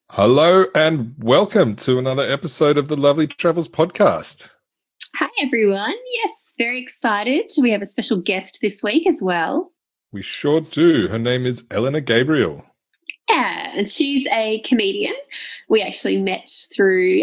Hello and welcome to another episode of the Lovely Travels podcast. Hi, everyone. Yes, very excited. We have a special guest this week as well. We sure do. Her name is Eleanor Gabriel. Yeah, and she's a comedian. We actually met through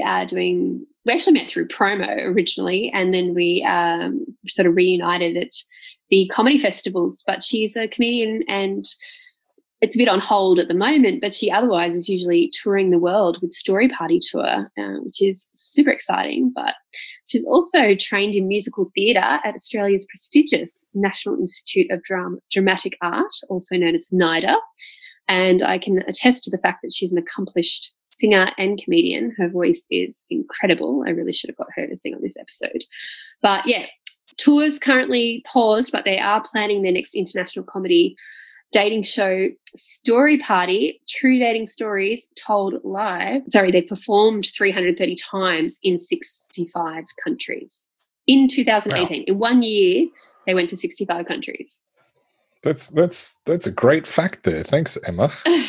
promo originally, and then we sort of reunited at the comedy festivals. But she's a comedian and it's a bit on hold at the moment, but she otherwise is usually touring the world with Story Party Tour, which is super exciting. But she's also trained in musical theatre at Australia's prestigious National Institute of Dramatic Art, also known as NIDA. And I can attest to the fact that she's an accomplished singer and comedian. Her voice is incredible. I really should have got her to sing on this episode. But yeah, tours currently paused, but they are planning their next international comedy dating show, Story Party, True Dating Stories Told Live. They performed 330 times in 65 countries in 2018. Wow. In 1 year, they went to 65 countries. That's a great fact there. Thanks, Emma.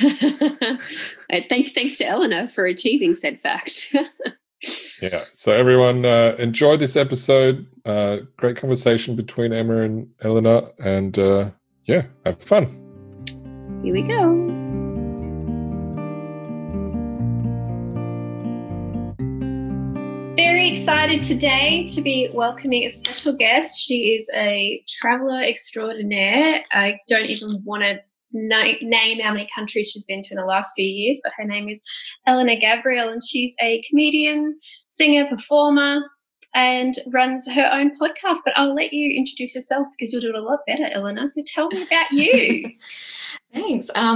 Thanks to Eleanor for achieving said fact. Yeah. So everyone enjoyed this episode. Great conversation between Emma and Eleanor, and have fun. Here we go. Very excited today to be welcoming a special guest. She is a traveller extraordinaire. I don't even want to name how many countries she's been to in the last few years, but her name is Eleanor Gabriel, and she's a comedian, singer, performer, and runs her own podcast. But I'll let you introduce yourself because you'll do it a lot better, Eleanor. So tell me about you. Thanks. So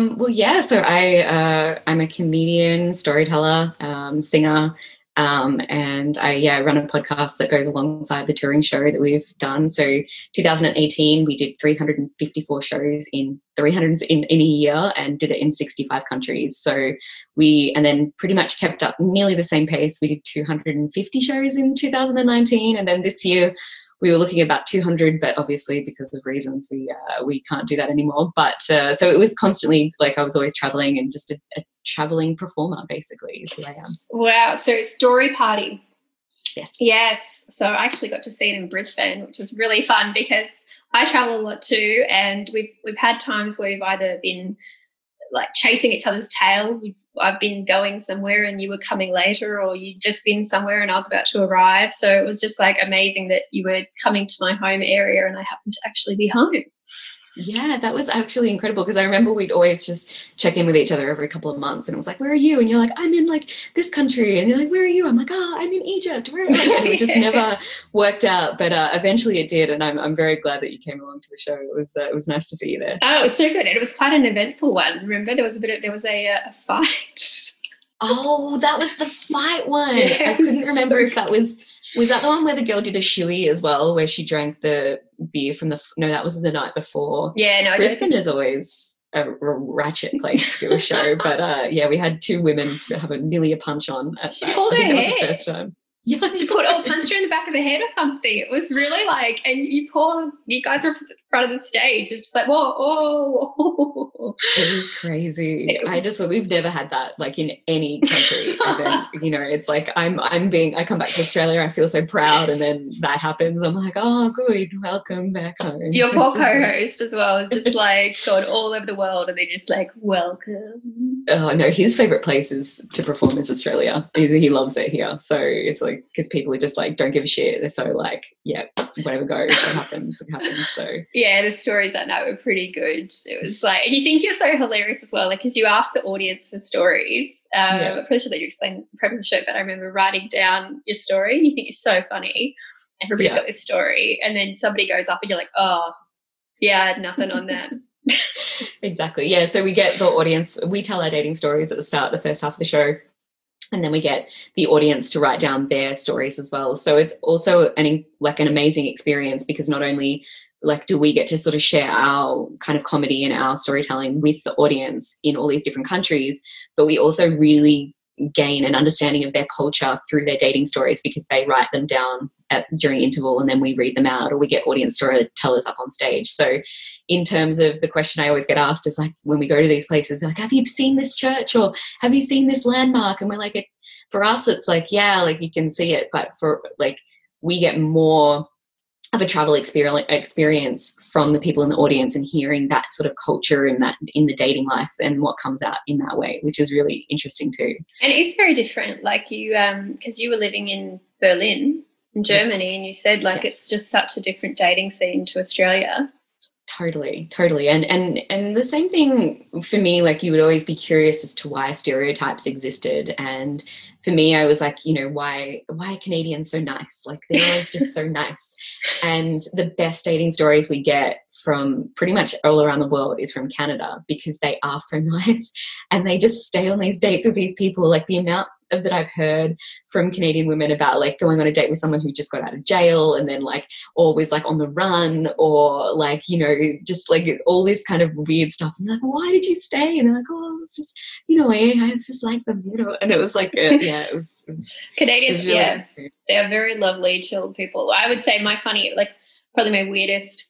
I'm a comedian, storyteller, singer, and I run a podcast that goes alongside the touring show that we've done. So 2018, we did 354 shows in a year and did it in 65 countries. So and then pretty much kept up nearly the same pace. We did 250 shows in 2019, and then this year we were looking at about 200, but obviously because of reasons we can't do that anymore. But so it was constantly like I was always traveling and just a traveling performer, basically, is who I am. Wow. So Story Party. Yes. Yes. So I actually got to see it in Brisbane, which was really fun because I travel a lot too, and we've had times where we've either been like chasing each other's tail. I've been going somewhere and you were coming later, or you'd just been somewhere and I was about to arrive. So it was just like amazing that you were coming to my home area and I happened to actually be home. Yeah, that was actually incredible because I remember we'd always just check in with each other every couple of months, and it was like, where are you? And you're like, I'm in like this country. And you're like, where are you? I'm like, I'm in Egypt. Where are you? And it just never worked out, but eventually it did, and I'm very glad that you came along to the show. It was nice to see you there. Oh, it was so good. And it was quite an eventful one. Remember, there was a fight. Oh, that was the fight one. Yes. I couldn't remember if that was that the one where the girl did a shoey as well, where she drank the beer from no, that was the night before. Yeah, no. Brisbane is always a ratchet place to do a show, but we had two women have nearly a punch on at that. I think that was the first time. Yeah, she punched her in the back of the head or something. It was really like, and you guys were in front of the stage. It's just like, whoa. It was crazy. We've never had that like in any country. And then, it's like I come back to Australia, I feel so proud, and then that happens. I'm like, oh, good, welcome back home. Your poor co-host as well is just like gone all over the world, and they're just like, welcome. Oh no, his favourite place is to perform is Australia. He loves it here. So it's like, because people are just like, don't give a shit. They're so like, yeah, whatever goes, what happens, it happens. So yeah, the stories that night were pretty good. It was like, and you think you're so hilarious as well, like, because you ask the audience for stories. I'm pretty sure that you explained the premise of the show, but I remember writing down your story and you think you're so funny. Everybody's got this story, and then somebody goes up and you're like, oh, yeah, I had nothing on that. Exactly. Yeah. So we get the audience, we tell our dating stories at the start, the first half of the show, and then we get the audience to write down their stories as well. So it's also an amazing experience because not only like do we get to sort of share our kind of comedy and our storytelling with the audience in all these different countries, but we also really gain an understanding of their culture through their dating stories, because they write them down during interval and then we read them out, or we get audience storytellers up on stage. So in terms of the question I always get asked is like, when we go to these places, like, have you seen this church, or have you seen this landmark? And we're like, for us, it's like, yeah, like you can see it, but for like, we get more of a travel experience from the people in the audience and hearing that sort of culture in the dating life and what comes out in that way, which is really interesting too. And it's very different. Like you, because you were living in Berlin, in Germany, yes. And you said like it's just such a different dating scene to Australia. Totally. And the same thing for me, like you would always be curious as to why stereotypes existed. And for me, I was like, why are Canadians so nice? Like they're always just so nice. And the best dating stories we get from pretty much all around the world is from Canada, because they are so nice and they just stay on these dates with these people. Like the amount that I've heard from Canadian women about like going on a date with someone who just got out of jail and then like, or was like on the run, or like, just like all this kind of weird stuff. And like, why did you stay? And they're like, oh, it's just, I just like them, And it was like, it was Canadians, really interesting. They are very lovely, chill people. I would say probably my weirdest,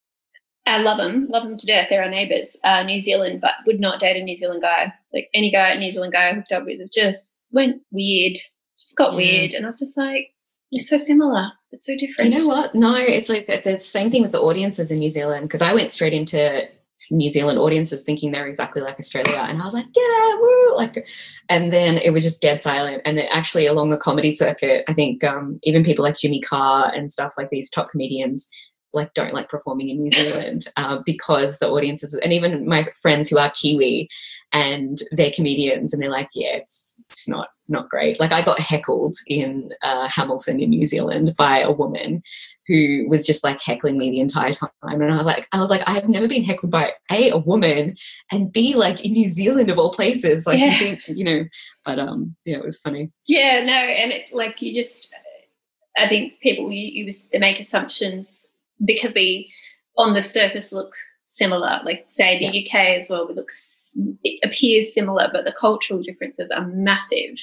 I love them to death. They're our neighbours, New Zealand, but would not date a New Zealand guy. Like any New Zealand guy I hooked up with just went weird, just got weird. And I was just like, it's so similar, it's so different. Do you know what? No, it's like the same thing with the audiences in New Zealand, because I went straight into New Zealand audiences thinking they're exactly like Australia, and I was like, yeah, woo, like, and then it was just dead silent. And then actually along the comedy circuit, I think even people like Jimmy Carr and stuff, like these top comedians, like don't like performing in New Zealand because the audiences, and even my friends who are Kiwi and they're comedians, and they're like, yeah, it's not great. Like I got heckled in Hamilton in New Zealand by a woman who was just like heckling me the entire time, and I was like, I have never been heckled by a woman, and B, like in New Zealand of all places, like you think, but it was funny. Yeah, no, and it, like you just, I think people they make assumptions because we on the surface look similar, like say the UK as well, it appears similar, but the cultural differences are massive.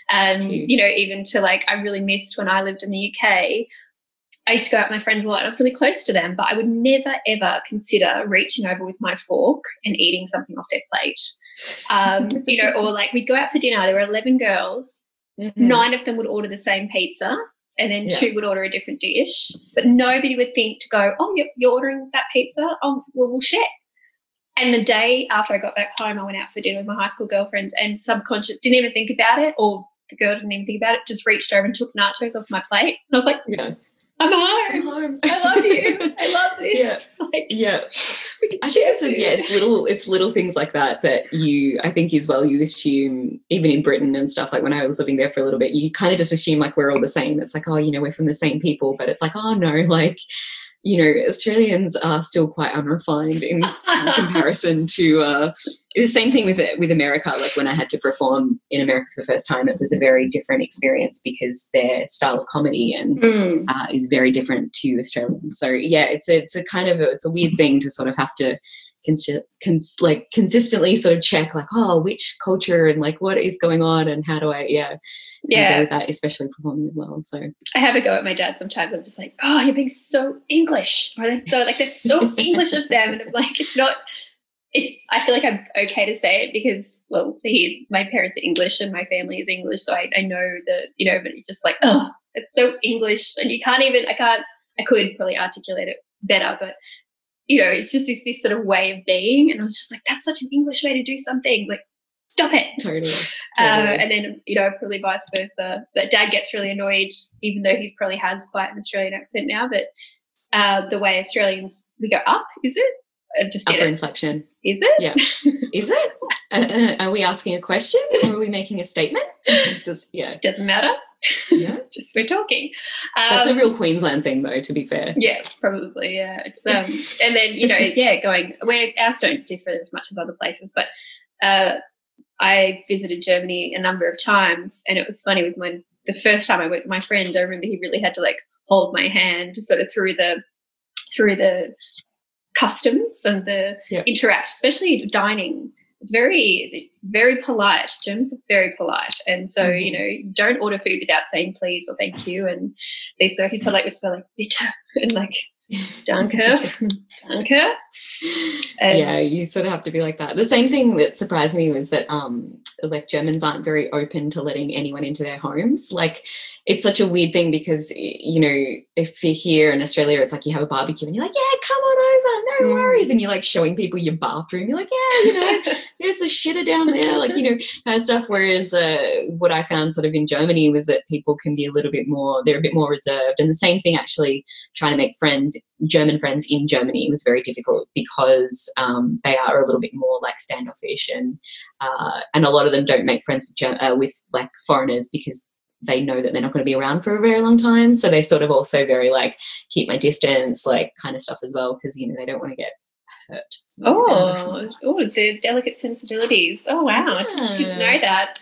Even to like, I really missed when I lived in the UK. I used to go out with my friends a lot. I was really close to them, but I would never, ever consider reaching over with my fork and eating something off their plate. Or like we'd go out for dinner. There were 11 girls. Mm-hmm. 9 of them would order the same pizza, and then 2 would order a different dish. But nobody would think to go, oh, you're ordering that pizza? Oh, well, we'll share. And the day after I got back home, I went out for dinner with my high school girlfriends, and didn't even think about it, or the girl didn't even think about it, just reached over and took nachos off my plate. And I was like, I'm home. I love you. I love this. I think it's little things like that I think as well, you assume, even in Britain and stuff, like when I was living there for a little bit, you kind of just assume like we're all the same. It's like, oh, we're from the same people, but it's like, oh no, like, Australians are still quite unrefined in comparison to the same thing with America. Like when I had to perform in America for the first time, it was a very different experience because their style of comedy is very different to Australian. So yeah, it's a weird thing to sort of have to consistently sort of check, like, oh, which culture and like what is going on and how do I go with that, especially performing as well. So I have a go at my dad sometimes. I'm just like, oh, you're being so English, or like that's so English of them, and I'm like, it's not. I feel like I'm okay to say it because, well, my parents are English and my family is English, so I know that, but it's just like, oh, it's so English, and I could probably articulate it better, but it's just this sort of way of being, and I was just like, that's such an English way to do something, like, stop it. Totally. And then, probably vice versa. That dad gets really annoyed, even though he probably has quite an Australian accent now, but the way Australians, we go up, is it? Just upper inflection. Is it? Yeah. Is it? Are we asking a question or are we making a statement? Doesn't matter. Yeah. Just we're talking. That's a real Queensland thing, though, to be fair. Yeah, probably. Yeah. It's and then going where ours don't differ as much as other places, but I visited Germany a number of times, and it was funny with the first time I went with my friend. I remember he really had to like hold my hand sort of through the customs and the interact, especially dining it's very polite. Germans are very polite, and so don't order food without saying please or thank you. And he's sort of like whisper like bitte and like danke, danke. And yeah, you sort of have to be like that. The same thing that surprised me was that like Germans aren't very open to letting anyone into their homes. Like it's such a weird thing because, if you're here in Australia, it's like you have a barbecue and you're like, yeah, come on over, no worries. And you're like showing people your bathroom. You're like, yeah, there's a shitter down there, like, kind of stuff. Whereas what I found sort of in Germany was that people can be they're a bit more reserved. And the same thing actually trying to make German friends in Germany was very difficult because they are a little bit more like standoffish and a lot of them don't make friends with like foreigners because they know that they're not going to be around for a very long time. So they sort of also very like keep my distance, like kind of stuff as well because, they don't want to get hurt. Oh, the delicate sensibilities. Oh, wow. I didn't know that.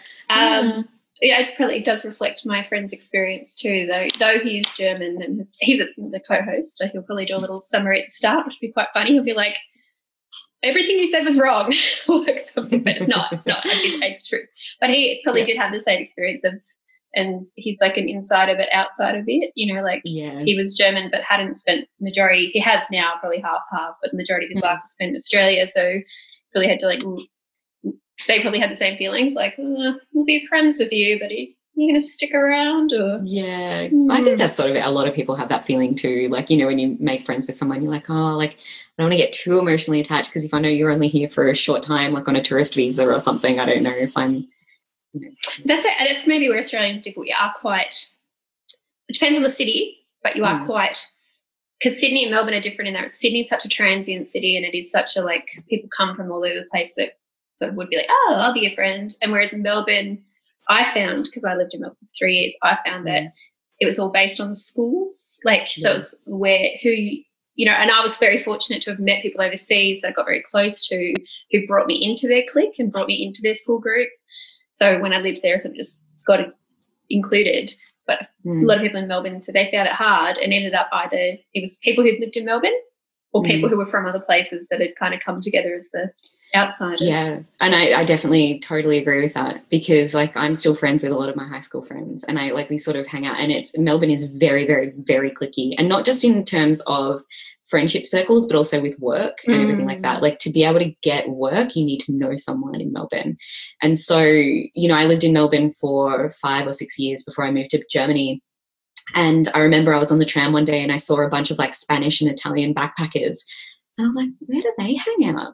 It does reflect my friend's experience too, though he's German and he's the co-host, so he'll probably do a little summary at the start, which would be quite funny. He'll be like, everything you said was wrong, or like something, but it's not. It's true. But he probably did have the same experience and he's like an insider but outside of it, he was German but hadn't spent he has now probably half, but the majority of his life was spent in Australia, so really had to they probably had the same feelings, like, we'll be friends with you, but are you going to stick around? Or I think that's sort of a lot of people have that feeling too. Like, when you make friends with someone, you're like, oh, like, I don't want to get too emotionally attached because if I know you're only here for a short time, like on a tourist visa or something, I don't know if I'm. That's maybe where Australians differ. We are quite. It depends on the city, but you are quite. Because Sydney and Melbourne are different in that Sydney's such a transient city, and it is such a people come from all over the place that sort of would be like, oh, I'll be your friend. And whereas in Melbourne, I found, because I lived in Melbourne for 3 years, I found that it was all based on schools. So it was and I was very fortunate to have met people overseas that I got very close to who brought me into their clique and brought me into their school group. So when I lived there, I sort of just got included. But a lot of people in Melbourne, so they found it hard and ended up either it was people who lived in Melbourne or people who were from other places that had kind of come together as the outsiders. Yeah, and I definitely totally agree with that because, I'm still friends with a lot of my high school friends and we sort of hang out and Melbourne is very, very, very cliquey and not just in terms of friendship circles but also with work and everything like that. Like to be able to get work, you need to know someone in Melbourne. And so, I lived in Melbourne for 5 or 6 years before I moved to Germany. And I remember I was on the tram one day and I saw a bunch of Spanish and Italian backpackers. And I was like, where do they hang out?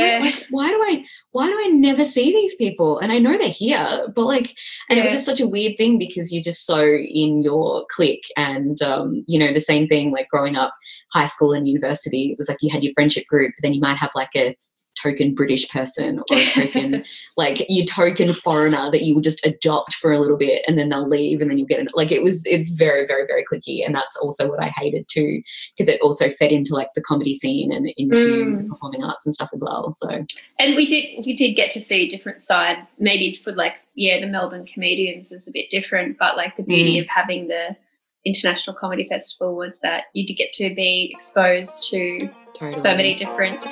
Why do I never see these people? And I know they're here, but it was just such a weird thing because you're just so in your clique. And, the same thing, growing up, high school and university, it was you had your friendship group, but then you might have a token British person or a token, your token foreigner that you would just adopt for a little bit and then they'll leave and then you get it's very, very, very cliquey. And that's also what I hated too, because it also fed into the comedy scene and into the performing arts and stuff as well. So, and we did get to see a different side. Maybe for the Melbourne comedians is a bit different, but the beauty of having the International Comedy Festival was that you did get to be exposed to so many different.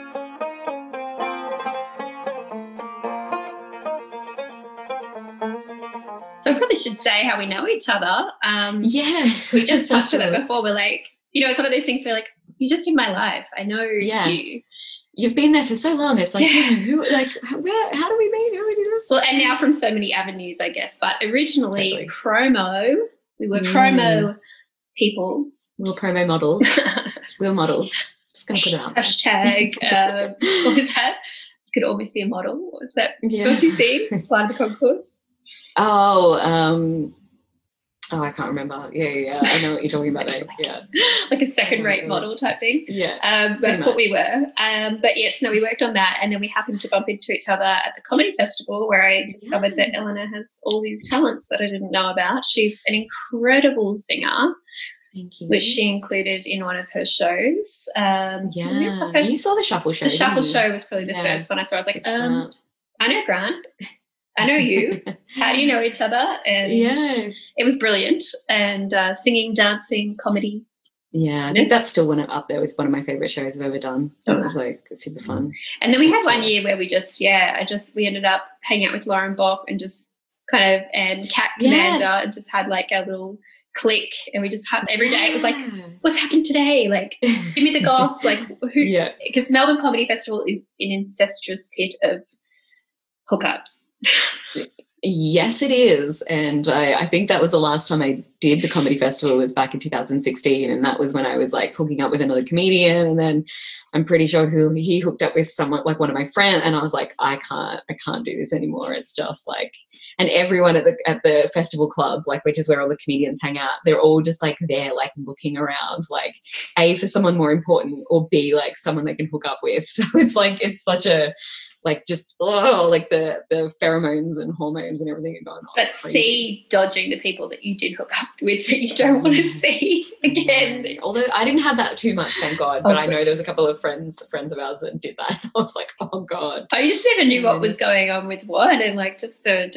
So I probably should say how we know each other. We just touched on it before. We're it's one of those things where you're just in my life. I know you. You've been there for so long. It's how do we meet? How do we do this? Well, and now from so many avenues, I guess. But originally, promo. We were promo people. We were promo models. We were models. Just going to put it out. Hashtag. What was that? You could almost be a model. What was that? Yeah. What was you saying? Fly the concourse. I can't remember. Yeah. I know what you're talking about there. Yeah. A second-rate model type thing. Yeah. That's what we were. But yes, no, we worked on that and then we happened to bump into each other at the comedy festival where I discovered that Eleanor has all these talents that I didn't know about. She's an incredible singer. Thank you. Which she included in one of her shows. You saw the Shuffle show. The Shuffle show was probably the first one I saw. I was I know Grant. I know you. How do you know each other? And it was brilliant. And singing, dancing, comedy. Yeah, I think that's still up there with one of my favorite shows I've ever done. It was like super fun. And then we had one year where we ended up hanging out with Lauren Bock and just kind of, and Cat Commander, and just had like a little clique, and we just had every day it was like, what's happened today? Like, give me the goss. Like, who? Because Melbourne Comedy Festival is an incestuous pit of hookups. Yes, it is. And I think that was the last time I did the comedy festival was back in 2016. And that was when I was like hooking up with another comedian. And then I'm pretty sure he hooked up with someone like one of my friends. And I was like, I can't do this anymore. It's just like, and everyone at the festival club, like, which is where all the comedians hang out, they're all just like there, like looking around, like A, for someone more important, or B, like someone they can hook up with. So it's like, it's such a, like just like the pheromones and hormones and everything are going on. But C, dodging the people that you did hook up with that you don't want to see again. Although I didn't have that too much, thank God. But I know there was a couple of friends of ours that did that. I was like, oh God. I just never knew what was going on with what, and like it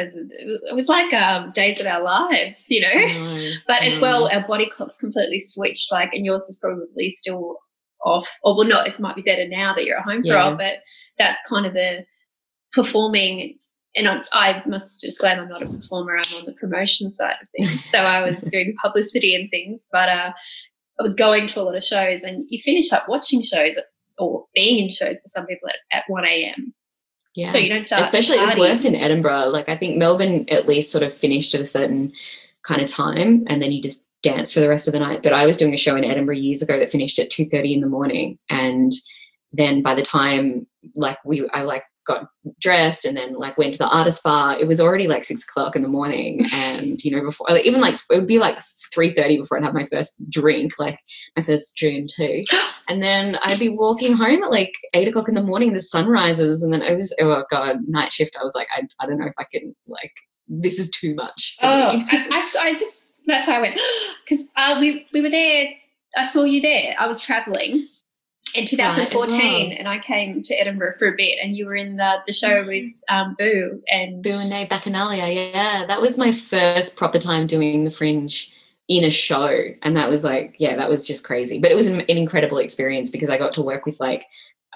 was like Days of Our Lives, you know. But as well, our body clock's completely switched. Like, and yours is probably still off, or well, not. It might be better now that you're at home for a while, but that's kind of the performing. And I must disclaim I'm not a performer. I'm on the promotion side of things. So I was doing publicity and things, but I was going to a lot of shows, and you finish up watching shows or being in shows for some people at 1 a.m. Yeah. So you don't start. Especially it's worse in Edinburgh. Like I think Melbourne at least sort of finished at a certain kind of time, and then you just dance for the rest of the night. But I was doing a show in Edinburgh years ago that finished at 2:30 in the morning, and then by the time like I like got dressed and then like went to the artist bar, it was already like 6 o'clock in the morning. And you know, before even like it would be like 3:30 before I'd have my first drink, like my first gin too. And then I'd be walking home at like 8 o'clock in the morning, the sun rises, and then it was, oh God, night shift. I was like, I don't know if I can, like, this is too much for me. I just, that's how I went, because we were there, I saw you there, I was travelling in 2014 and I came to Edinburgh for a bit, and you were in the show with Boo and Nay Bacchanalia. Yeah, that was my first proper time doing the Fringe in a show, and that was like, yeah, that was just crazy. But it was an incredible experience because I got to work with like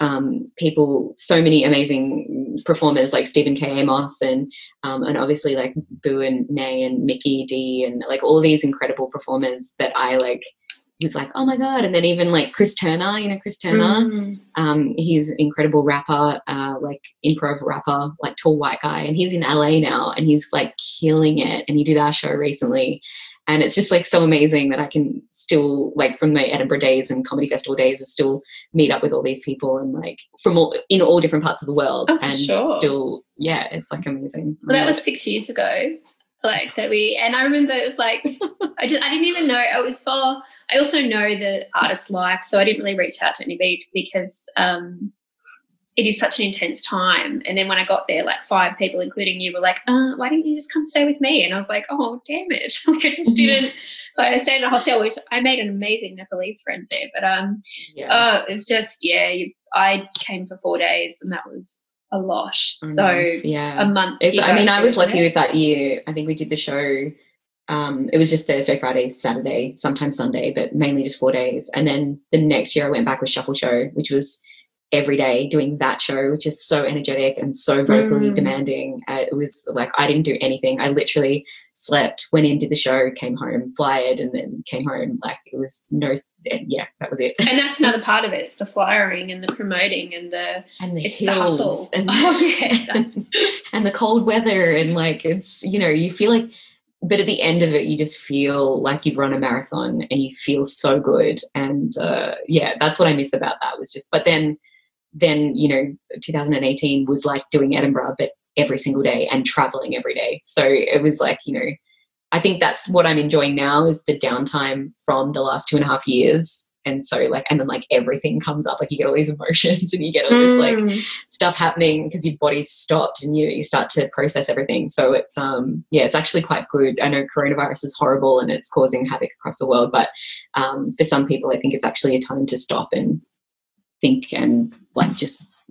people, so many amazing performers like Stephen K. Amos and obviously like Boo and Nay and Mickey D and like all these incredible performers that I like was like, oh my God. And then even like Chris Turner, you know, Chris Turner, he's an incredible rapper, like improv rapper, like tall white guy, and he's in LA now and he's like killing it, and he did our show recently. And it's just like so amazing that I can still, like, from my Edinburgh days and comedy festival days, I still meet up with all these people and like from all different parts of the world. Still, yeah, it's like amazing. Well, that was 6 years ago, like that and I remember it was like I didn't even know it was for. I also know the artist's life, so I didn't really reach out to anybody because it is such an intense time. And then when I got there, like 5 people, including you, were like, why didn't you just come stay with me? And I was like, oh, damn it. Like I just didn't. Like I stayed in a hostel, which I made an amazing Nepalese friend there. But it was just, I came for 4 days and that was a lot. So a month. I was lucky with that year. I think we did the show. It was just Thursday, Friday, Saturday, sometimes Sunday, but mainly just 4 days. And then the next year I went back with Shuffle Show, which was every day doing that show, which is so energetic and so vocally demanding. It was like I didn't do anything. I literally slept, went in, did the show, came home, flyered, and then came home. Like it was that was it. And that's another part of it. It's the flyering and the promoting and the hills and and the cold weather, and like it's, you know, you feel like. But at the end of it, you just feel like you've run a marathon and you feel so good. And, that's what I miss about that was just – but then, you know, 2018 was like doing Edinburgh but every single day and travelling every day. So it was like, you know, I think that's what I'm enjoying now is the downtime from the last 2.5 years. And so like, and then like everything comes up, like you get all these emotions and you get all this like stuff happening because your body's stopped and you start to process everything. So it's, it's actually quite good. I know coronavirus is horrible and it's causing havoc across the world, but for some people, I think it's actually a time to stop and think and like just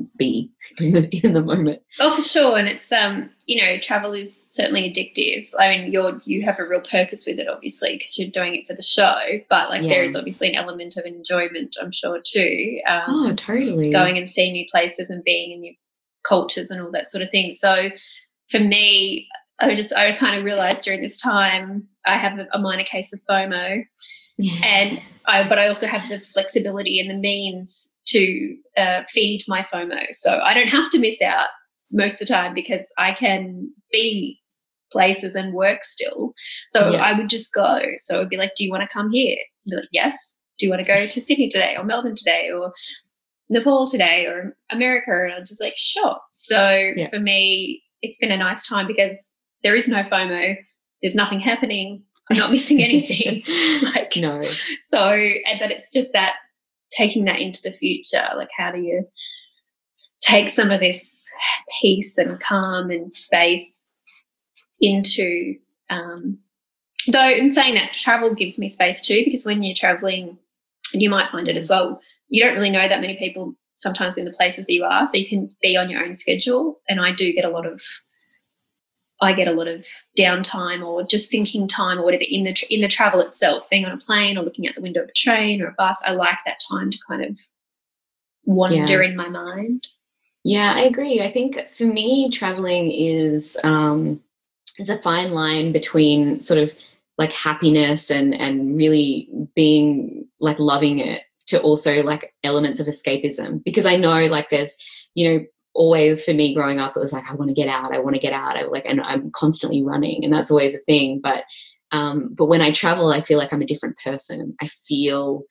be in the moment. Oh, for sure. And it's travel is certainly addictive. I mean, you have a real purpose with it, obviously, because you're doing it for the show. But there is obviously an element of enjoyment, I'm sure, too. Totally. Going and seeing new places and being in new cultures and all that sort of thing. So for me, I kind of realised during this time I have a minor case of FOMO, but I also have the flexibility and the means to feed my FOMO. So I don't have to miss out most of the time because I can be places and work still. So I would just go. So it'd be like, do you want to come here? I'd be like, yes. Do you want to go to Sydney today or Melbourne today or Nepal today or America? And I'm just like, sure. So for me, it's been a nice time because there is no FOMO. There's nothing happening. I'm not missing anything. No. So, but it's just that taking that into the future, like how do you take some of this peace and calm and space into, though in saying that, travel gives me space too, because when you're traveling, and you might find it as well, you don't really know that many people sometimes in the places that you are, so you can be on your own schedule. And I get a lot of downtime or just thinking time or whatever in the travel itself, being on a plane or looking out the window of a train or a bus. I like that time to kind of wander in my mind. Yeah, I agree. I think for me, traveling is it's a fine line between sort of like happiness and really being like loving it to also like elements of escapism, because I know like there's, always for me growing up, it was like, I want to get out. And I'm constantly running, and that's always a thing. But when I travel, I feel like I'm a different person. I feel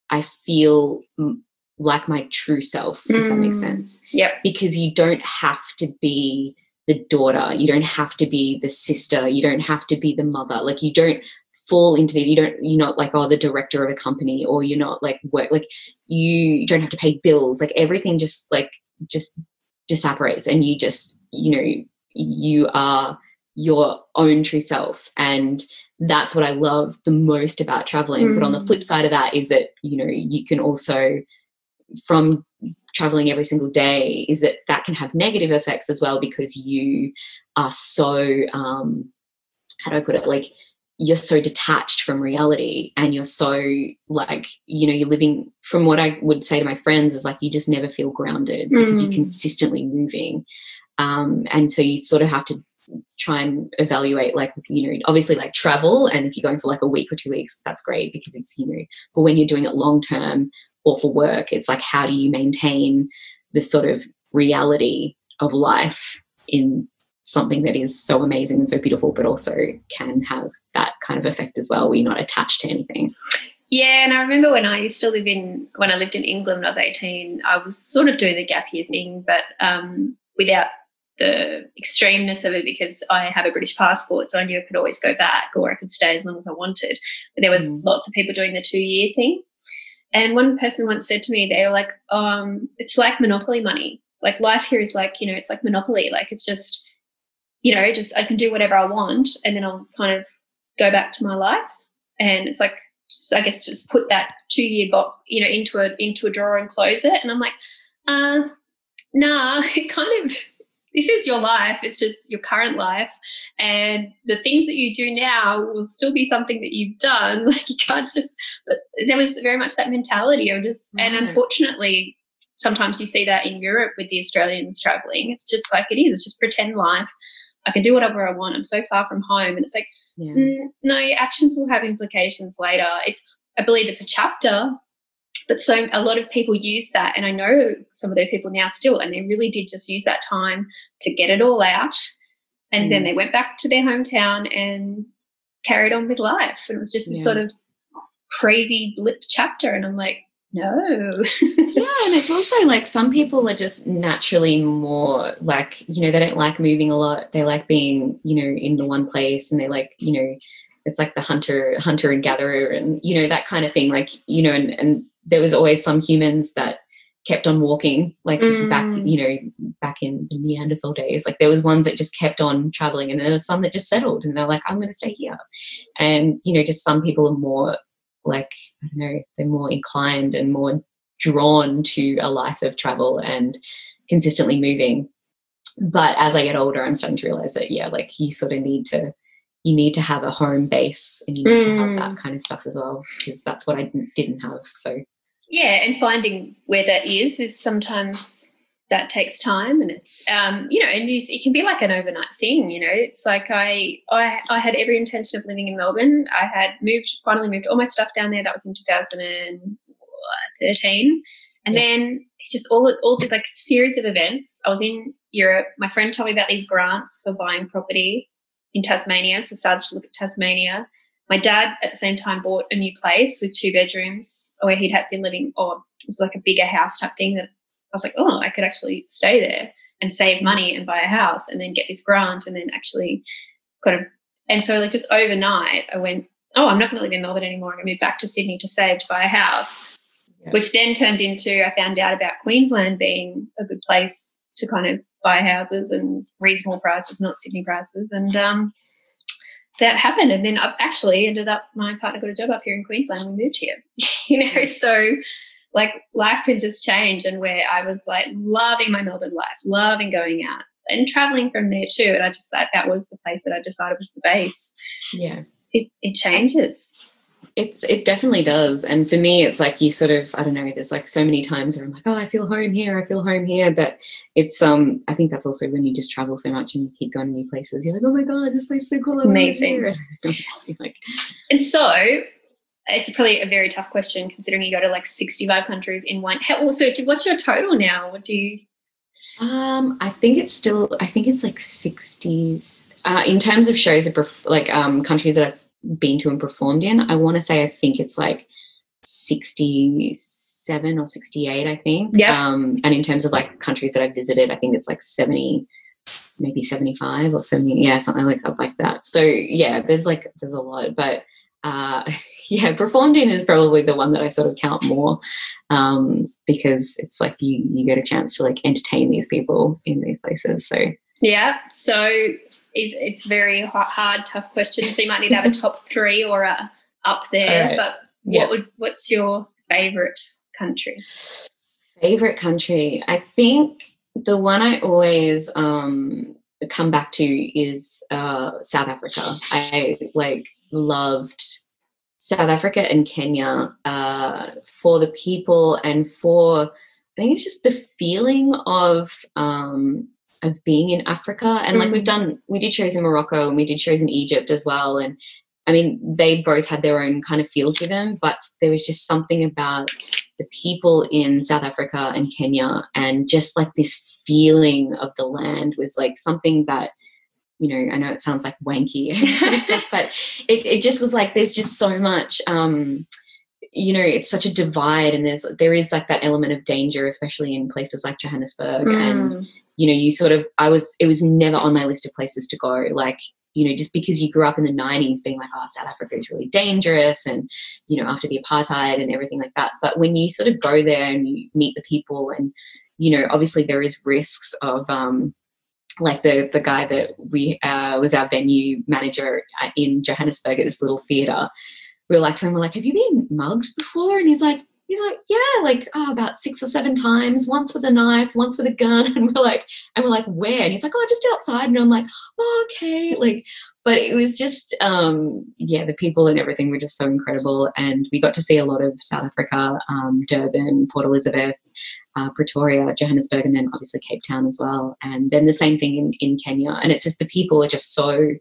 like my true self, if that makes sense. Yeah. Because you don't have to be the daughter. You don't have to be the sister. You don't have to be the mother. Like you don't fall into these. You're not like, the director of a company, or you're not like work. Like you don't have to pay bills. Like everything just disapparates, and you just, you are your own true self. And that's what I love the most about traveling. But on the flip side of that is that, you can also, from traveling every single day, is that can have negative effects as well, because you are so, how do I put it? Like, you're so detached from reality, and you're so like, you're living, from what I would say to my friends is like, you just never feel grounded because you're consistently moving. And so you sort of have to try and evaluate, like, obviously like travel. And if you're going for like a week or 2 weeks, that's great because it's, but when you're doing it long term or for work, it's like, how do you maintain the sort of reality of life in something that is so amazing and so beautiful, but also can have that kind of effect as well, where you're not attached to anything. Yeah, and I remember when I lived in England when I was 18, I was sort of doing the gap year thing, but without the extremeness of it, because I have a British passport, so I knew I could always go back or I could stay as long as I wanted. But there was lots of people doing the 2-year thing. And one person once said to me, they were like, it's like Monopoly money. Like life here is like, it's like Monopoly. Like it's just, just I can do whatever I want and then I'll kind of go back to my life. And it's like, I guess just put that 2-year box, into a drawer and close it. And I'm like, nah, it kind of, this is your life. It's just your current life. And the things that you do now will still be something that you've done. Like you can't just, but there was very much that mentality of just, and unfortunately, sometimes you see that in Europe with the Australians traveling. It's just like it is. It's just pretend life. I can do whatever I want. I'm so far from home. And it's like, no, your actions will have implications later. I believe it's a chapter, but so a lot of people use that. And I know some of those people now still, and they really did just use that time to get it all out. And then they went back to their hometown and carried on with life. And it was just this sort of crazy blip chapter. And I'm like, no. And it's also like some people are just naturally more like, they don't like moving a lot. They like being, in the one place, and they like, it's like the hunter and gatherer and, that kind of thing. Like, and there was always some humans that kept on walking, like back in the Neanderthal days. Like there was ones that just kept on traveling, and there was some that just settled and they're like, I'm going to stay here. And, just some people are more like, I don't know, they're more inclined and more drawn to a life of travel and consistently moving. But as I get older, I'm starting to realize that, like you sort of need to have a home base, and you need to have that kind of stuff as well, because that's what I didn't have. So yeah, and finding where that is sometimes that takes time, and it's and it can be like an overnight thing. It's like I had every intention of living in Melbourne. I had finally moved all my stuff down there. That was in 2013, and then it's just all did like series of events. I was in Europe. My friend told me about these grants for buying property in Tasmania, so I started to look at Tasmania. My dad at the same time bought a new place with 2 bedrooms where he'd had been living, it was like a bigger house type thing, that I was like, I could actually stay there and save money and buy a house and then get this grant, and then actually and so like just overnight I went, I'm not going to live in Melbourne anymore. I'm going to move back to Sydney to save to buy a house, which then turned into, I found out about Queensland being a good place to kind of buy houses and reasonable prices, not Sydney prices. And that happened. And then I actually ended up, my partner got a job up here in Queensland and we moved here, so like life can just change, and where I was like loving my Melbourne life, loving going out and traveling from there too. And I just thought that was the place that I decided was the base. Yeah. It changes. It definitely does. And for me, it's like you sort of, I don't know, there's like so many times where I'm like, I feel home here. But it's, I think that's also when you just travel so much and you keep going to new places. You're like, oh my God, this place is so cool. Amazing. And so it's probably a very tough question considering you go to like 65 countries in one. Also, what's your total now? What do you? I think it's like 60s. In terms of shows, countries that I've been to and performed in, I want to say I think it's like 67 or 68, I think. Yeah. And in terms of like countries that I've visited, I think it's like 70, maybe 75 or 70, something like that. So yeah, there's a lot, but performed in is probably the one that I sort of count more, because it's like you get a chance to like entertain these people in these places. So it's very hard, tough question. So you might need to have a top 3 or a up there. Right. But what's your favorite country? Favorite country? I think the one I always come back to is South Africa. I loved South Africa and Kenya for the people and for, I think it's just the feeling of being in Africa. And like we did shows in Morocco and we did shows in Egypt as well. And I mean, they both had their own kind of feel to them, but there was just something about the people in South Africa and Kenya, and just like this feeling of the land was like something that, I know it sounds like wanky and stuff, but it just was like, there's just so much, it's such a divide, and there is like that element of danger, especially in places like Johannesburg. And, it was never on my list of places to go. Like, just because you grew up in the 90s being like, South Africa is really dangerous, and, after the apartheid and everything like that. But when you sort of go there and you meet the people, and, obviously there is risks of, like the guy that was our venue manager in Johannesburg at this little theatre, we were like to him, we're like, have you been mugged before? And he's like, yeah, about 6 or 7 times, once with a knife, once with a gun. And we're like, where? And he's like, just outside. And I'm like, okay. But it was just, the people and everything were just so incredible. And we got to see a lot of South Africa, Durban, Port Elizabeth, Pretoria, Johannesburg, and then obviously Cape Town as well. And then the same thing in Kenya. And it's just the people are just so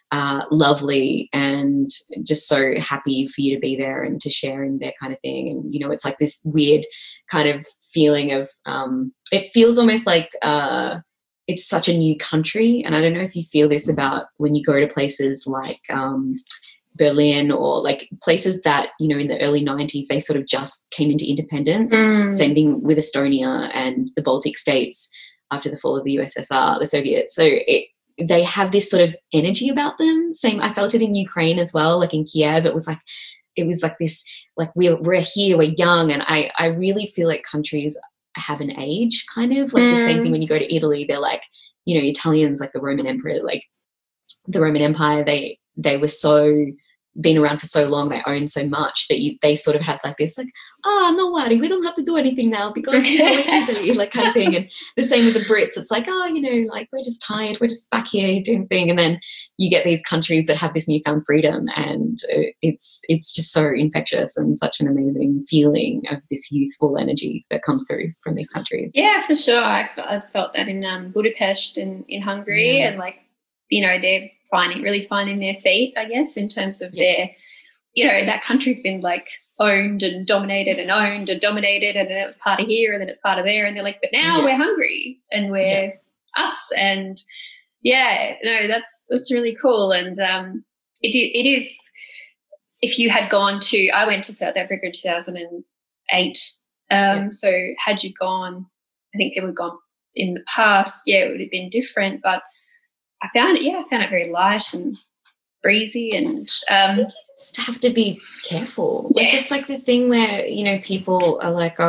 lovely and just so happy for you to be there and to share in their kind of thing. And, it's like this weird kind of feeling of, it feels almost like it's such a new country. And I don't know if you feel this about when you go to places like Berlin, or like places that, in the early 90s, they sort of just came into independence. Same thing with Estonia and the Baltic states after the fall of the USSR, the Soviets. So they have this sort of energy about them. Same, I felt it in Ukraine as well, like in Kiev. It was like this, like we're here, we're young. And I really feel like countries have an age, kind of like the same thing when you go to Italy. They're like, Italians, like the Roman Empire, they were so been around for so long, they own so much that they sort of have like this, like, oh, no worry, we don't have to do anything now because we're busy, like kind of thing. And the same with the Brits. It's like, oh, like we're just tired, we're just back here doing thing. And then you get these countries that have this newfound freedom, and it's just so infectious and such an amazing feeling of this youthful energy that comes through from these countries. Yeah, for sure. I felt that in Budapest and in Hungary, and like, they're really finding their feet, I guess, in terms of their, that country's been like owned and dominated, and then it's part of here and then it's part of there, and they're like, but now we're hungry and we're us, and that's really cool. And it is, if you had gone to, I went to South Africa in 2008, so had you gone, I think people had gone in the past, it would have been different, but I found it very light and breezy, and you just have to be careful. Like it's like the thing where people are like,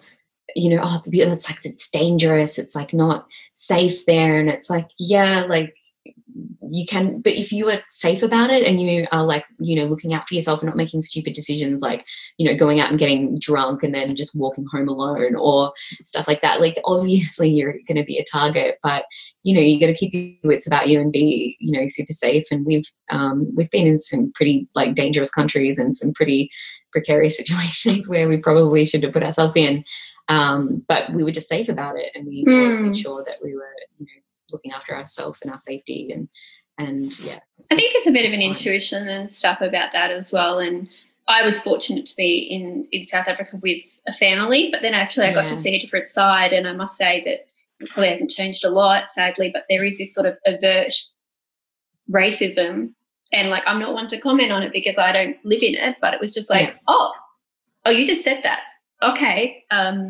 it's like it's dangerous, it's like not safe there, and it's like like you can, but if you are safe about it and you are like looking out for yourself and not making stupid decisions like going out and getting drunk and then just walking home alone or stuff like that, like obviously you're going to be a target, but you got to keep your wits about you and be super safe. And we've been in some pretty like dangerous countries and some pretty precarious situations where we probably should have put ourselves in, but we were just safe about it, and we always made sure that we were looking after ourselves and our safety, and I think it's a bit of an intuition and stuff about that as well. And I was fortunate to be in South Africa with a family, but then actually I got to see a different side, and I must say that it probably hasn't changed a lot, sadly, but there is this sort of overt racism, and like I'm not one to comment on it because I don't live in it, but it was just like, oh, you just said that, okay,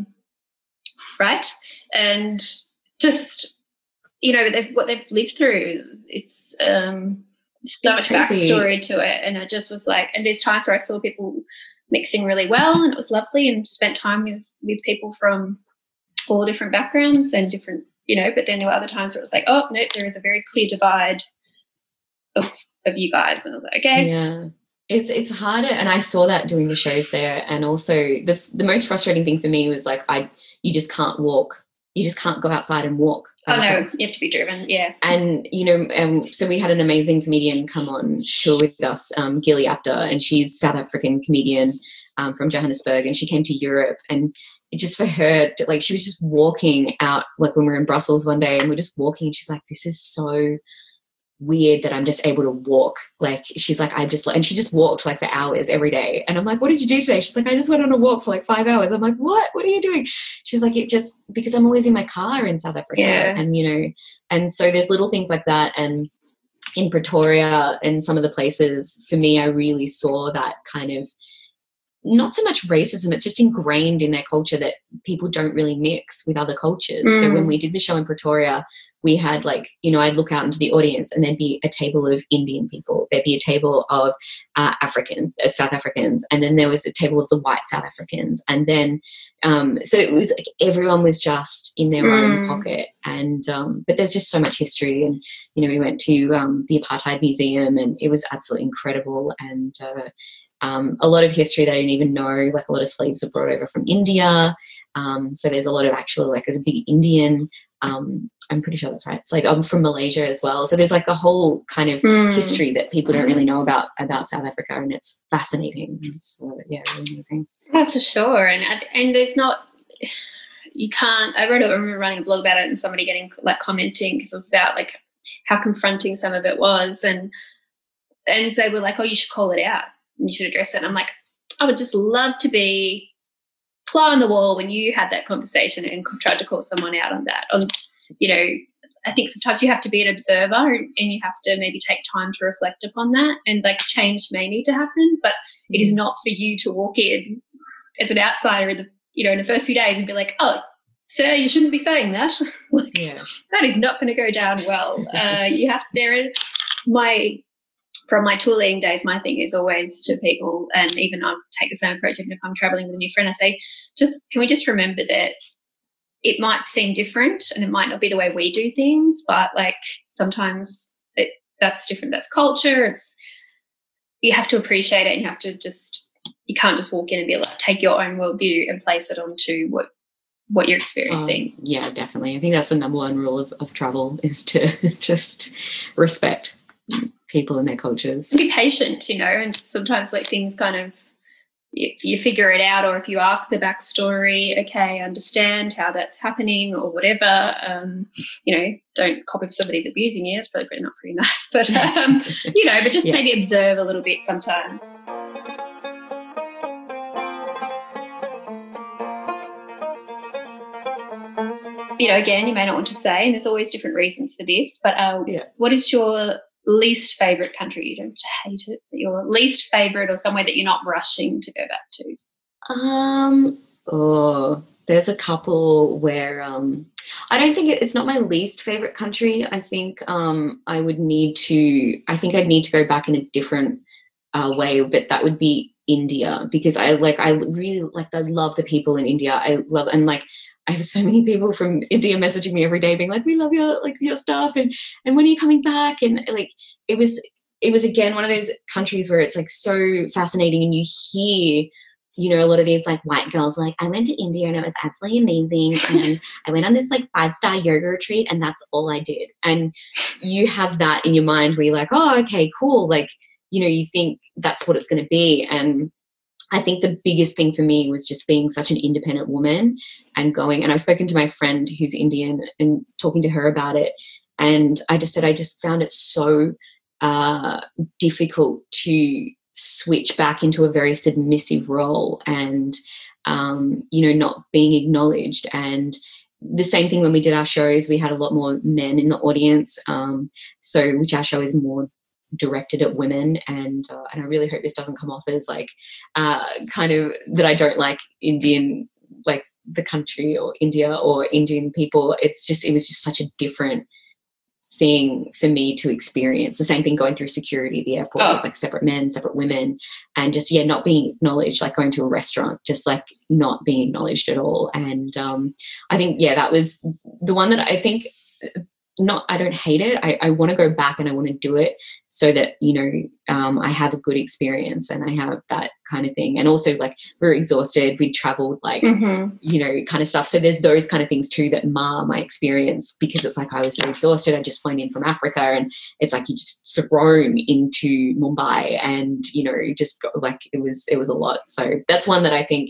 right, and just what they've lived through, it's so much backstory to it. And I just was like, and there's times where I saw people mixing really well, and it was lovely, and spent time with people from all different backgrounds and different, but then there were other times where it was like, oh no, there is a very clear divide of you guys, and I was like, okay. Yeah, it's harder, and I saw that doing the shows there. And also the most frustrating thing for me was like you just can't walk. You just can't go outside and walk. Oh, no, you have to be driven, yeah. And, so we had an amazing comedian come on tour with us, Gilly Apter, and she's a South African comedian from Johannesburg, and she came to Europe. And it just for her, like she was just walking out, like when we were in Brussels one day, and we're just walking, and she's like, this is so weird that I'm just able to walk. Like she's like, and she just walked like for hours every day. And I'm like, what did you do today? She's like, I just went on a walk for like 5 hours. I'm like, what are you doing? She's like, it just, because I'm always in my car in South Africa. And and so there's little things like that. And in Pretoria and some of the places, for me, I really saw that kind of, not so much racism, it's just ingrained in their culture that people don't really mix with other cultures. So when we did the show in Pretoria, we had like, I'd look out into the audience and there'd be a table of Indian people. There'd be a table of South Africans. And then there was a table of the white South Africans. And then, so it was like everyone was just in their own pocket. And, but there's just so much history. And, we went to the Apartheid Museum, and it was absolutely incredible. And, a lot of history that I didn't even know, like a lot of slaves were brought over from India. So there's a lot of there's a big Indian, I'm pretty sure that's right. It's like I'm from Malaysia as well. So there's like a whole kind of history that people don't really know about South Africa, and it's fascinating. It's really amazing. Oh, for sure. And there's not, you can't, I remember running a blog about it and somebody getting like commenting because it was about like how confronting some of it was, and they were like, oh, you should call it out and you should address it. And I'm like, I would just love to be fly on the wall when you had that conversation and tried to call someone out on that. I think sometimes you have to be an observer, and you have to maybe take time to reflect upon that, and like change may need to happen, but it is not for you to walk in as an outsider in the first few days and be like, oh, sir, you shouldn't be saying that. That is not going to go down well. You have from my tour leading days, my thing is always to people, and even I'll take the same approach even if I'm traveling with a new friend, I say, can we just remember that it might seem different and it might not be the way we do things, but like sometimes that's different. That's culture. you have to appreciate it, and you have to you can't just walk in and be like, take your own worldview and place it onto what you're experiencing. Yeah, definitely. I think that's the number one rule of travel, is to just respect people and their cultures. Be patient, and sometimes like things kind of, you figure it out, or if you ask the backstory, okay, I understand how that's happening or whatever. Don't copy if somebody's abusing you. It's probably not pretty nice, but but just maybe observe a little bit sometimes. Again, you may not want to say, and there's always different reasons for this, but what is your least favourite country? You don't have to hate it, but your least favourite, or somewhere that you're not rushing to go back to? There's a couple where I don't think it's not my least favourite country. I think I'd need to go back in a different way, but that would be India, because I really love the people in India. I have so many people from India messaging me every day being like, we love your stuff, and when are you coming back? And it was again one of those countries where it's like so fascinating, and you hear, a lot of these like white girls like, I went to India and it was absolutely amazing, and I went on this like 5-star yoga retreat and that's all I did. And you have that in your mind where you're like, oh, okay, cool. You think that's what it's going to be. And I think the biggest thing for me was just being such an independent woman and going, and I've spoken to my friend who's Indian and talking to her about it. And I just said, I just found it so difficult to switch back into a very submissive role and, not being acknowledged. And the same thing when we did our shows, we had a lot more men in the audience. Which our show is more directed at women, and I really hope this doesn't come off as like kind of that I don't like Indian, like the country or India or Indian people. It was just such a different thing for me to experience. The same thing going through security at the airport. It was like separate men, separate women, and just not being acknowledged, like going to a restaurant, just like not being acknowledged at all. And I think that was the one that I think I don't hate it. I want to go back and I want to do it so that, I have a good experience and I have that kind of thing. And also like we're exhausted. We traveled kind of stuff. So there's those kind of things too that mar my experience, because it's like I was so exhausted. I just flown in from Africa and it's like you just thrown into Mumbai and, just got, it was a lot. So that's one that I think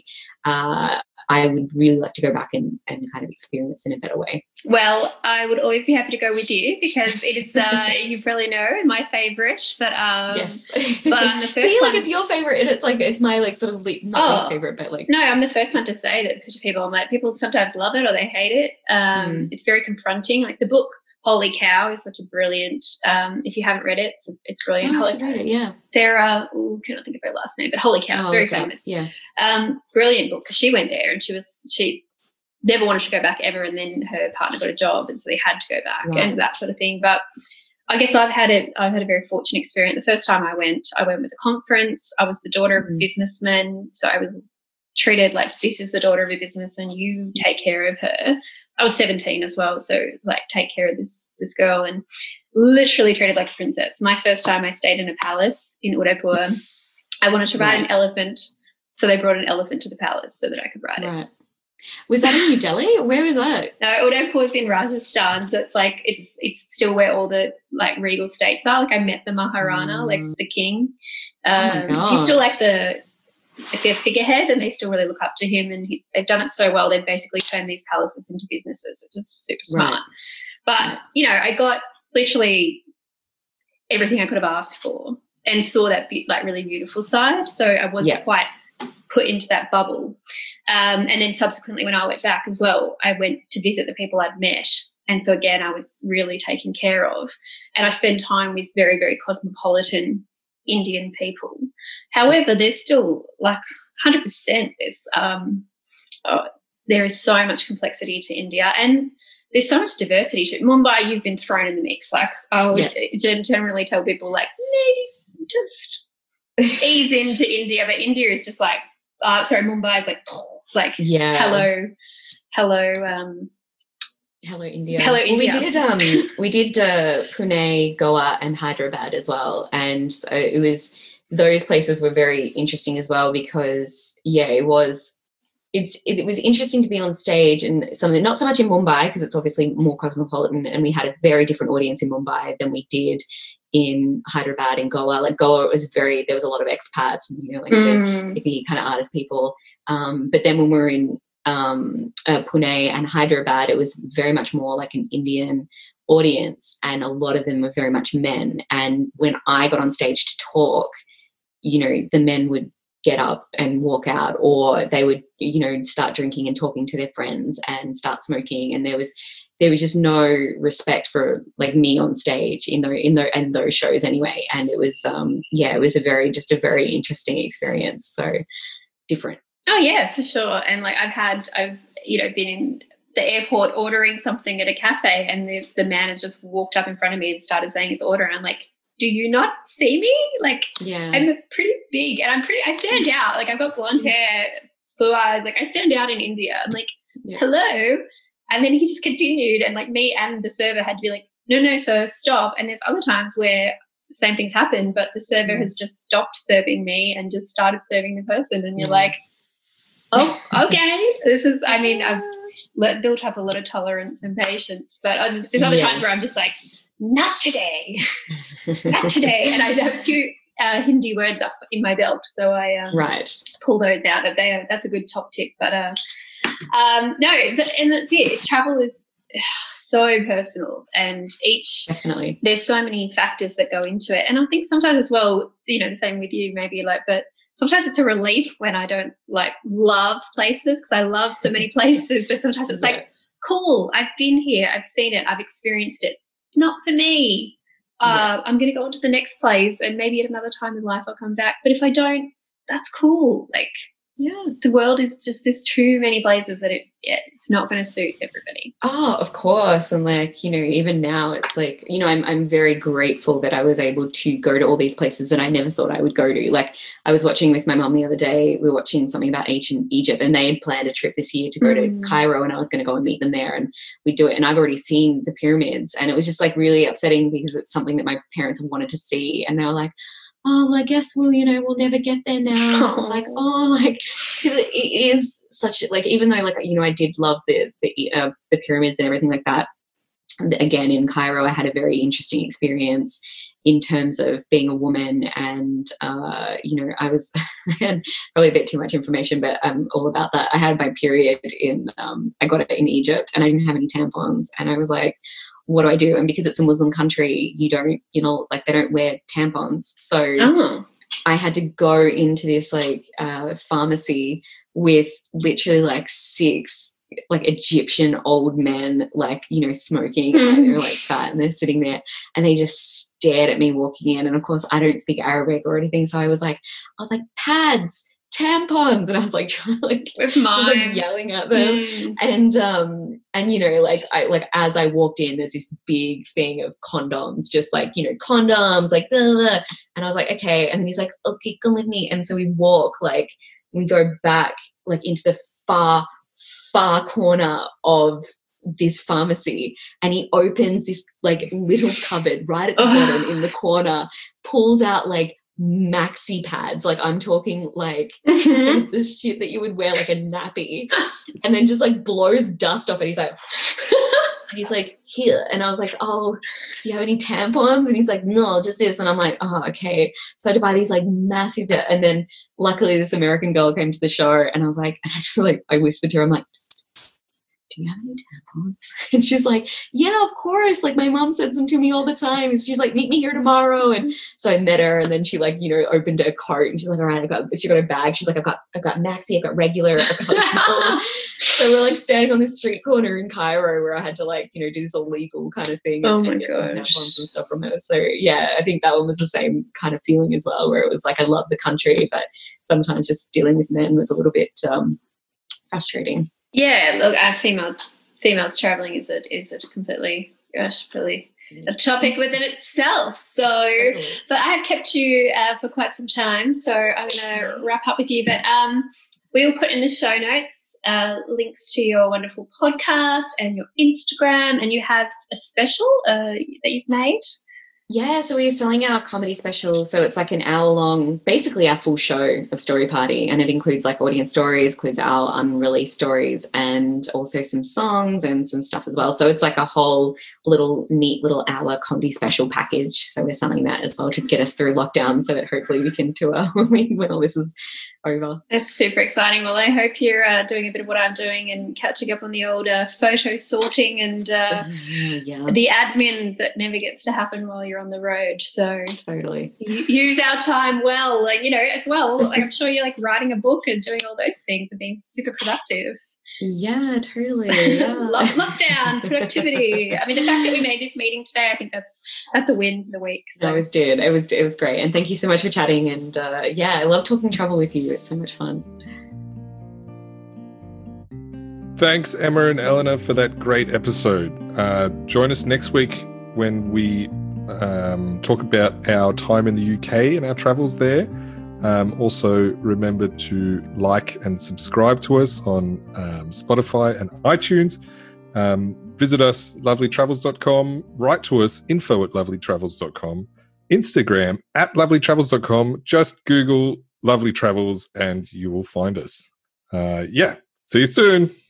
I would really like to go back and kind of experience in a better way. Well, I would always be happy to go with you, because it is, you probably know, my favourite. But yes, but I'm the first See, one. It's your favourite, and it's like it's my sort of not least favourite, but no, I'm the first one to say that to people. I'm like, people sometimes love it or they hate it. It's very confronting. Like the book Holy Cow is such a brilliant. If you haven't read it, it's brilliant. I should read it. Yeah, Sarah. Cannot think of her last name, but Holy Cow. It's very famous. Yeah, brilliant book, because she went there and she never wanted to go back ever, and then her partner got a job, and so they had to go back and that sort of thing. But I guess I've had a very fortunate experience. The first time I went with a conference. I was the daughter of a businessman, so I was treated like, this is the daughter of a businessman, you take care of her. I was 17 as well, so like take care of this girl, and literally treated like a princess. My first time I stayed in a palace in Udaipur. I wanted to ride an elephant, so they brought an elephant to the palace so that I could ride it. Was that in New Delhi, or where was that? No, Udaipur is in Rajasthan, so it's like it's still where all the like regal states are. Like I met the Maharana, like the king. He's still like their figurehead, and they still really look up to him, and they've done it so well. They've basically turned these palaces into businesses, which is super smart. But I got literally everything I could have asked for, and saw that really beautiful side. So I was quite put into that bubble. And then subsequently when I went back as well, I went to visit the people I'd met. And so again, I was really taken care of. And I spent time with very, very cosmopolitan Indian people. However, there's still 100%. There is so much complexity to India, and there's so much diversity to Mumbai. You've been thrown in the mix. I would generally tell people maybe just ease into India, but India is just Mumbai is hello India. Hello India. We did Pune, Goa, and Hyderabad as well, and so it was those places were very interesting as well because, it was interesting to be on stage and something, not so much in Mumbai because it's obviously more cosmopolitan, and we had a very different audience in Mumbai than we did in Hyderabad and Goa. Like Goa was there was a lot of expats and, like the hippie kind of artist people. But then when we were in Pune and Hyderabad, it was very much more like an Indian audience, and a lot of them were very much men. And when I got on stage to talk, the men would get up and walk out, or they would, start drinking and talking to their friends and start smoking. And there was just no respect for like me on stage in those shows anyway. And it was, it was a very interesting experience. So different. Oh yeah, for sure. And like I've been in the airport ordering something at a cafe, and the man has just walked up in front of me and started saying his order, and I'm like, do you not see me? Like, I'm pretty big and I stand out. Like, I've got blonde hair, blue eyes. Like, I stand out in India. I'm like, hello. And then he just continued, and like me and the server had to be like, no, sir, stop. And there's other times where the same things happen, but the server has just stopped serving me and just started serving the person. And you're like, oh, okay. I've built up a lot of tolerance and patience. But there's other times where I'm just like, not today, not today. And I have a few Hindi words up in my belt, so I pull those out. That's a good top tip. But and that's it. Travel is so personal, and definitely there's so many factors that go into it. And I think sometimes as well, the same with you, maybe but sometimes it's a relief when I don't like love places, because I love so many places. So sometimes it's like, cool, I've been here, I've seen it, I've experienced it. Not for me. I'm going to go on to the next place, and maybe at another time in life I'll come back. But if I don't, that's cool. Like, the world is just, there's too many places that it's not going to suit everybody. Oh, of course. And like, even now it's like, I'm very grateful that I was able to go to all these places that I never thought I would go to. Like, I was watching with my mum the other day, we were watching something about ancient Egypt, and they had planned a trip this year to go to Cairo, and I was going to go and meet them there, and we do it. And I've already seen the pyramids, and it was just like really upsetting because it's something that my parents have wanted to see. And they were like, oh, I guess we'll never get there now. I was like, because it is such, like, even though, like, I did love the pyramids and everything like that. And again, in Cairo, I had a very interesting experience in terms of being a woman, and I had probably a bit too much information, but all about that. I had my period I got it in Egypt, and I didn't have any tampons, and I was like, what do I do? And because it's a Muslim country, they don't wear tampons. So I had to go into this pharmacy with literally like 6 like Egyptian old men, smoking, and they're like that, and they're sitting there, and they just stared at me walking in. And of course I don't speak Arabic or anything, so I was like pads, tampons, and I was like trying to with mine, yelling at them. And as I walked in, there's this big thing of condoms, just condoms, blah, blah, blah. And I was like, okay. And then he's like, okay, come with me. And so we walk, we go back into the far corner of this pharmacy, and he opens this little cupboard right at the bottom in the corner, pulls out maxi pads, I'm talking this shit that you would wear like a nappy, and then just blows dust off it. He's like, here. And I was like, oh, do you have any tampons? And he's like, no, just this. And I'm like, oh, okay. So I had to buy these massive, and then luckily this American girl came to the show, and I was like, and I just I whispered to her, I'm like, psst, do you have any tampons? And she's like, yeah, of course. My mom sends them to me all the time. And she's like, meet me here tomorrow. And so I met her, and then she opened a cart, and she's like, all right, she got a bag. She's like, I've got maxi, I've got regular, I've got small. So we're standing on this street corner in Cairo where I had to do this illegal kind of thing and get some tampons and stuff from her. So yeah, I think that one was the same kind of feeling as well, where it was I love the country, but sometimes just dealing with men was a little bit frustrating. Yeah, look, females traveling is a completely, really a topic within itself. So, but I have kept you for quite some time, so I'm going to wrap up with you. But we will put in the show notes links to your wonderful podcast and your Instagram, and you have a special that you've made. Yeah, so we're selling our comedy special. So it's like an hour-long, basically our full show of Story Party, and it includes like audience stories, includes our unreleased stories, and also some songs and some stuff as well. So it's like a whole neat little hour comedy special package. So we're selling that as well to get us through lockdown, so that hopefully we can tour when all this is over. That's super exciting. Well, I hope you're doing a bit of what I'm doing and catching up on the old photo sorting and the admin that never gets to happen while you're on the road. So totally use our time well, like, as well. Like, I'm sure you're like writing a book and doing all those things and being super productive. Yeah, totally. Yeah. Lockdown, productivity. I mean, the fact that we made this meeting today, I think that's a win for the week. So. It was great. And thank you so much for chatting. And I love talking travel with you. It's so much fun. Thanks, Emma and Eleanor, for that great episode. Join us next week when we talk about our time in the UK and our travels there. Also, remember to like and subscribe to us on Spotify and iTunes. Visit us, lovelytravels.com. Write to us, info@lovelytravels.com. Instagram @lovelytravels.com. Just Google Lovely Travels and you will find us. See you soon.